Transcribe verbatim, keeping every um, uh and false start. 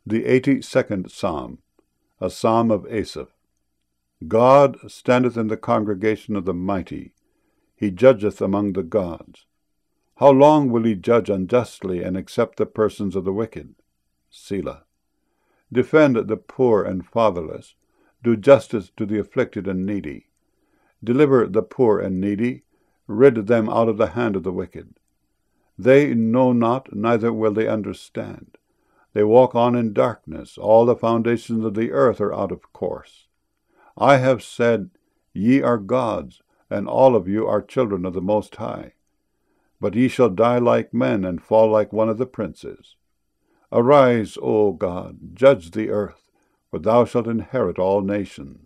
The eighty-second Psalm, a psalm of Asaph. God standeth in the congregation of the mighty. He judgeth among the gods. How long will he judge unjustly and accept the persons of the wicked? Selah. Defend the poor and fatherless. Do justice to the afflicted and needy. Deliver the poor and needy. Rid them out of the hand of the wicked. They know not, neither will they understand. They walk on in darkness. All the foundations of the earth are out of course. I have said, Ye are gods, and all of you are children of the Most High. But ye shall die like men, and fall like one of the princes. Arise, O God, judge the earth, for thou shalt inherit all nations.